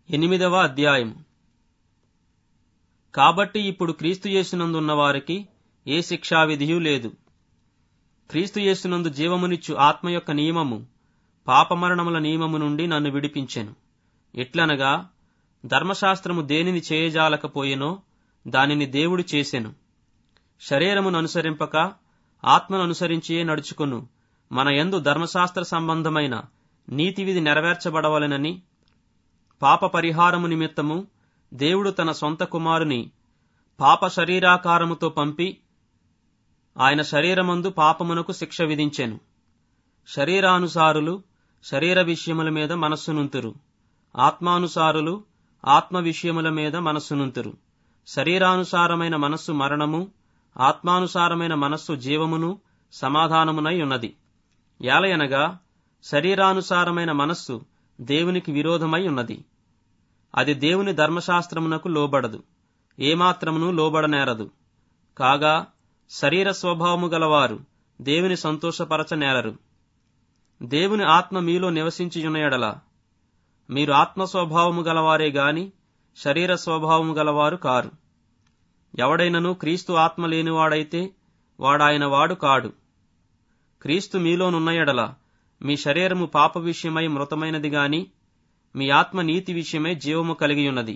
8వ అధ్యాయం. కాబట్టి ఇప్పుడు క్రీస్తు యేసునందున్న వారికి ఏ శిక్షావిధియూ లేదు. క్రీస్తు యేసునందు జీవమునిచ్చు ఆత్మ యొక్క నియమము పాపమరణముల నియమము నుండి నన్ను విడిపించెను. ఎట్లనగా ధర్మశాస్త్రము దేనిని చేయజాలకపోయెనో దానిని దేవుడు చేసెను. శరీరమును అనుసరింపక ఆత్మను అనుసరించియే నడుచుకొను మన యందు ధర్మశాస్త్ర సంబంధమైన నీతివిధి నెరవేర్చబడవలెనని పాప పరిహారము నిమిత్తము దేవుడు తన సొంత కుమారుని పాప శరీరాకారముతో పంపి ఆయన శరీరమందు పాపమునకు శిక్ష విధించెను. శరీరానుసారులు శరీర విషయముల మీద మనస్సునుంతురు, ఆత్మానుసారులు ఆత్మ విషయముల మీద మనస్సునుంతురు. శరీరానుసారమైన మనస్సు మరణము, ఆత్మానుసారమైన మనస్సు జీవమును సమాధానమునై ఉన్నది. యాలయనగా శరీరానుసారమైన మనస్సు దేవునికి విరోధమై ఉన్నది. అది దేవుని ధర్మశాస్త్రమునకు లోబడదు, ఏమాత్రమును లోబడనేరదు. కాగా శరీర స్వభావము గలవారు దేవుని సంతోషపరచనేరరు. దేవుని ఆత్మ మీలో నివసించియున్న యెడల మీరు ఆత్మస్వభావము గలవారే గాని శరీర స్వభావము గలవారు కారు. ఎవడైనను క్రీస్తు ఆత్మ లేనివాడైతే వాడాయన వాడు కాడు. క్రీస్తు మీలోనున్న యెడల మీ శరీరము పాప విషయమై మృతమైనది గాని మీ ఆత్మ నీతి విషయమై జీవము కలిగియున్నది.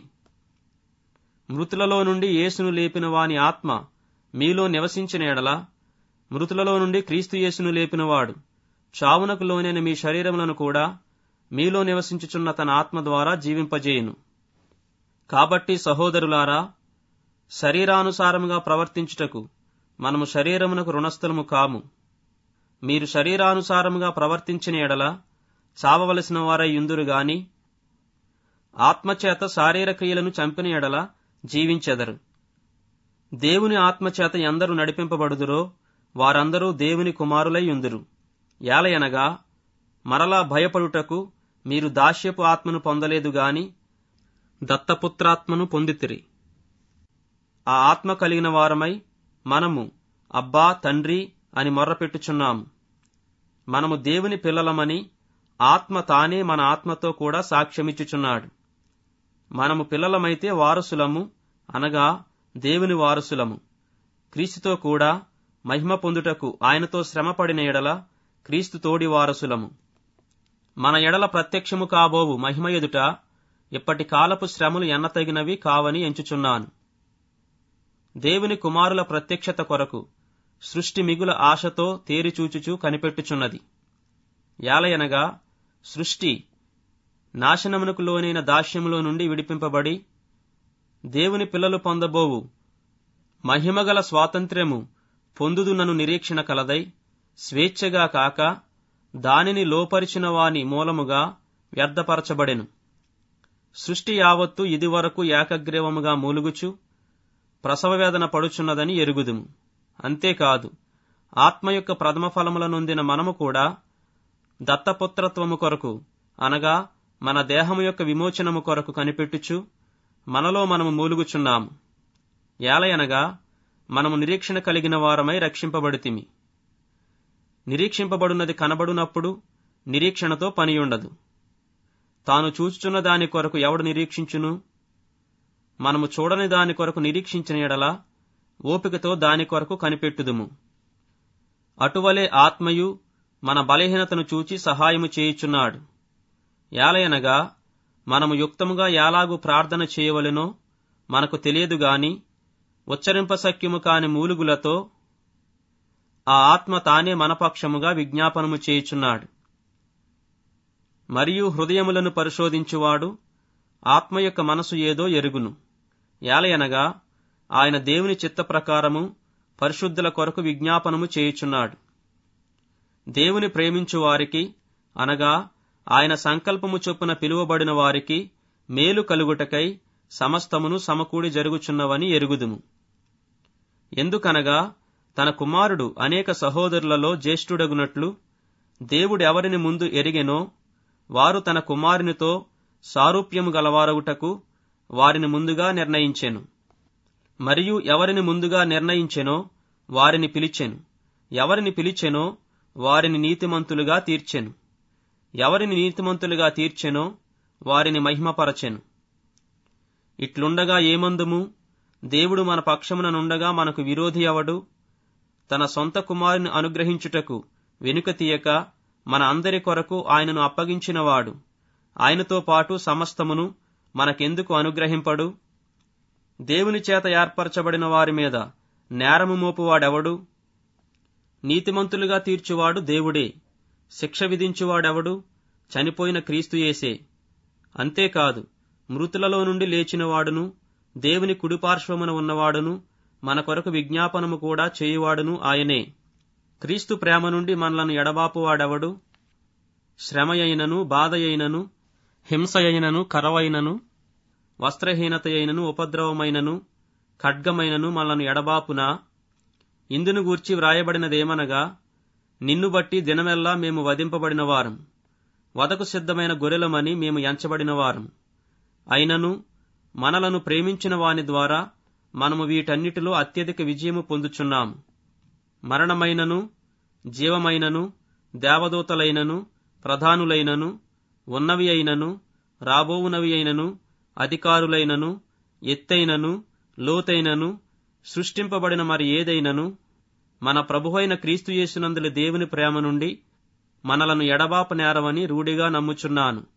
మృతులలో నుండి యేసును లేపిన వాని ఆత్మ మీలో నివసించిన యెడల మృతులలో నుండి క్రీస్తు యేసును లేపినవాడు చావునకు లోనైన మీ శరీరములను కూడా మీలో నివసించుచున్న తన ఆత్మ ద్వారా జీవింపజేయును. కాబట్టి సహోదరులారా, శరీరానుసారముగా ప్రవర్తించుటకు మనము శరీరమునకు రుణస్థలము కాము. మీరు శరీరానుసారముగా ప్రవర్తించిన యెడల చావవలసిన వారై యుందురు గాని ఆత్మచేత శారీర క్రియలను చంపిన యెడల జీవించెదరు. దేవుని ఆత్మచేత ఎందరు నడిపింపబడుదురో వారందరూ దేవుని కుమారులై యుందురు. యాలయనగా మరలా భయపడుటకు మీరు దాస్యపు ఆత్మను పొందలేదు గాని దత్తపుత్రాత్మను పొందితిరి. ఆ ఆత్మ కలిగిన వారమై మనము అబ్బా తండ్రి అని మొర్రపెట్టుచున్నాము. మనము దేవుని పిల్లలమని ఆత్మ తానే మన ఆత్మతో కూడా సాక్ష్యమిచ్చుచున్నాడు. మనము పిల్లలమైతే వారసులము, అనగా దేవుని వారసులము. క్రీస్తుతో కూడా మహిమ పొందుటకు ఆయనతో శ్రమపడిన ఎడల క్రీస్తు తోడి వారసులము. మన ఎడల ప్రత్యక్షము కాబోవు మహిమ ఎదుట ఇప్పటి కాలపు శ్రమలు ఎన్నతగినవి కావని ఎంచుచున్నాను. దేవుని కుమారుల ప్రత్యక్షత కొరకు సృష్టి మిగుల ఆశతో తేరిచూచుచూ కనిపెట్టుచున్నది. యాలయనగా సృష్టి నాశనమునకు లోనైన దాస్యములో నుండి విడిపింపబడి దేవుని పిల్లలు పొందబోవు మహిమగల స్వాతంత్ర్యము పొందుదునను నిరీక్షణ కలదై స్వేచ్ఛగా కాక దానిని లోపరిచిన వాని మూలముగా వ్యర్థపరచబడెను. సృష్టి యావత్తు ఇదివరకు ఏకగ్రీవముగా మూలుగుచు ప్రసవవేదన పడుచున్నదని ఎరుగుదుము. అంతేకాదు, ఆత్మ యొక్క ప్రథమ ఫలముల నొందిన మనము కూడా దత్తపుత్రత్వము కొరకు, అనగా మన దేహము యొక్క విమోచనము కొరకు కనిపెట్టుచు మనలో మనము మూలుగుచున్నాము. యాలయనగా మనము నిరీక్షణ కలిగిన వారమై రక్షింపబడితిమి. నిరీక్షింపబడున్నది కనబడునప్పుడు నిరీక్షణతో పనియుండదు. తాను చూచుచున్న దాని కొరకు ఎవడు నిరీక్షించును? మనము చూడని దాని కొరకు నిరీక్షించిన యెడల ఓపికతో దాని కొరకు కనిపెట్టుదుము. అటువలే ఆత్మయు మన బలహీనతను చూచి సహాయము చేయుచున్నాడు. యాలయనగా మనము యుక్తముగా యాలాగు ప్రార్థన చేయవలెనో మనకు తెలియదు గాని ఉచ్చరింపశక్యము కాని మూలుగులతో ఆ ఆత్మ తానే మనపక్షముగా విజ్ఞాపనము చేయుచున్నాడు. మరియు హృదయములను పరిశోధించువాడు ఆత్మ యొక్క మనసు ఏదో ఎరుగును. యాలయనగా ఆయన దేవుని చిత్త ప్రకారము పరిశుద్ధుల కొరకు విజ్ఞాపనము చేయుచున్నాడు. దేవుని ప్రేమించు వారికి, అనగా ఆయన సంకల్పము చొప్పున పిలువబడిన వారికి మేలు కలుగుటకై సమస్తమును సమకూడి జరుగుచున్నవని ఎరుగుదుము. ఎందుకనగా తన కుమారుడు అనేక సహోదరులలో జ్యేష్ఠుడగునట్లు దేవుడెవరిని ముందు ఎరిగెనో వారు తన కుమారునితో సారూప్యము గలవారగుటకు వారిని ముందుగా నిర్ణయించెను. మరియు ఎవరిని ముందుగా నిర్ణయించెనో వారిని పిలిచెను. ఎవరిని పిలిచెనో వారిని నీతిమంతులుగా తీర్చెను. ఎవరిని నీతిమంతులుగా తీర్చెనో వారిని మహిమపరచెను. ఇట్లుండగా ఏమందుము? దేవుడు మన పక్షముననుండగా మనకు విరోధి అవడు? తన సొంత కుమారుని అనుగ్రహించుటకు వెనుక తీయక మన అందరి కొరకు ఆయనను అప్పగించినవాడు ఆయనతో పాటు సమస్తమును మనకెందుకు అనుగ్రహింపడు? దేవుని చేత ఏర్పరచబడిన వారి మీద నేరము మోపువాడెవడు? నీతిమంతులుగా తీర్చువాడు దేవుడే. శిక్ష విధించువాడెవడు? చనిపోయిన క్రీస్తు యేసే. అంతేకాదు, మృతులలో నుండి లేచినవాడును, దేవుని కుడిపార్శ్వమున ఉన్నవాడును, మన కొరకు విజ్ఞాపనము కూడా చేయువాడును ఆయనే. క్రీస్తు ప్రేమ నుండి మనలను ఎడబాపువాడెవడు? శ్రమయైనను, బాధయైనను, హింసయైనను, కరవైనను, వస్త్రహీనతయైనను, ఉపద్రవమైనను, ఖడ్గమైనను మనలను ఎడబాపునా? ఇందును గూర్చి వ్రాయబడినదేమనగా, నిన్ను బట్టి దినమెల్లా మేము వధింపబడిన వారం, వధకు సిద్ధమైన గొర్రెలమని మేము ఎంచబడిన వారం. అయినను మనలను ప్రేమించిన వాని ద్వారా మనము వీటన్నిటిలో అత్యధిక విజయము పొందుచున్నాము. మరణమైనను, జీవమైనను, దేవదూతలైనను, ప్రధానులైనను, ఉన్నవి అయినను, రాబోవునవి అయినను, అధికారులైనను, ఎత్తైనను, లోతైనను, సృష్టింపబడిన మరి ఏదైనను మన ప్రభువైన క్రీస్తు యేసునందుల దేవుని ప్రేమ నుండి మనలను ఎడబాప నేరవని రూఢిగా నమ్ముచున్నాను.